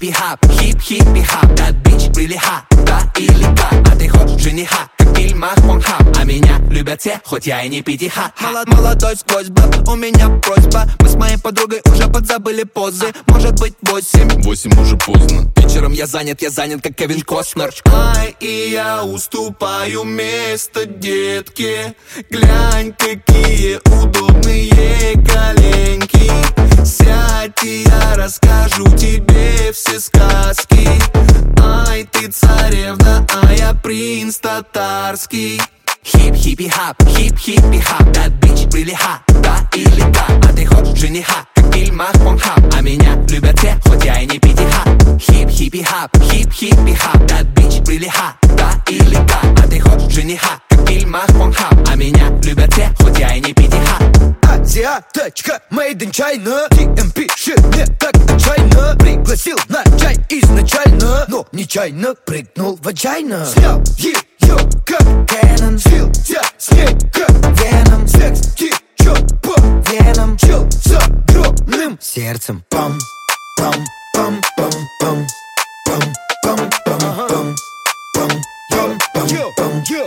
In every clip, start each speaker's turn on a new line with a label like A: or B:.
A: Хип-хиппи-хап, хип-хиппи-хап, that bitch really hot, да или как? А ты хочешь жениха, как в фильмах Порнхаб? А меня любят все, хоть я и не пятиха.
B: Молодой сквозь баб, у меня просьба. Мы с моей подругой уже подзабыли позы. Может быть 8
C: уже поздно.
B: Вечером я занят как Кевин Костнер. Ай, и я уступаю место детке. Глянь, какие удобные коленки. Сядь, и я расскажу тебе все сказки. Ай, ты царевна, а я принц татарский.
A: Хип-хиппи-хап, хип-хиппи-хап, that bitch really hot, да или как? А ты хочешь жениха, как в фильмах Порнхаб? А меня любят все, хоть я и не пятиха. Хип-хиппи-хап, хип-хиппи-хап, that bitch really hot, да или как? А ты хочешь жениха, как в фильмах Порнхаб? А меня любят все, хоть я и не пятиха.
B: Азиаточка, made in China. DM пишет мне так отчаянно. Пригласил на чай изначально, но нечаянно прыгнул в вагина. Снял ее как Кэнон, слился с ней как Веном. Секс течет по венам, чел с огромным сердцем. Пам, пам, пам, пам, пам, пам, пам, пам, пам, пам, пам, пам, пам.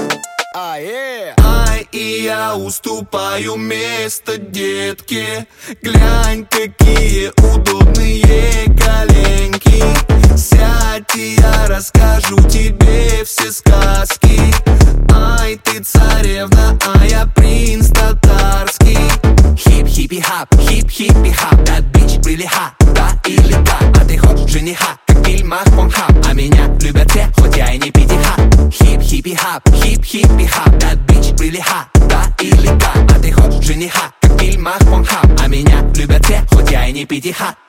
B: Ай, и я уступаю место детке. Глянь, какие удобные коленки. Сядь, и я расскажу тебе все сказки. Ай, ты царевна, а я принц татарский.
A: Хип-хиппи-хап, хип-хиппи-хап, that bitch really hot, да или как? А ты хочешь жениха, как в фильмах Порнхаб? А меня любят все, хоть я и не пятиха. Хип-хиппи-хап, хип-хиппи-хап, that bitch really hot, да или как? А ты хочешь жениха, как в фильмах Порнхаб? А меня любят все, хоть я и не пятиха.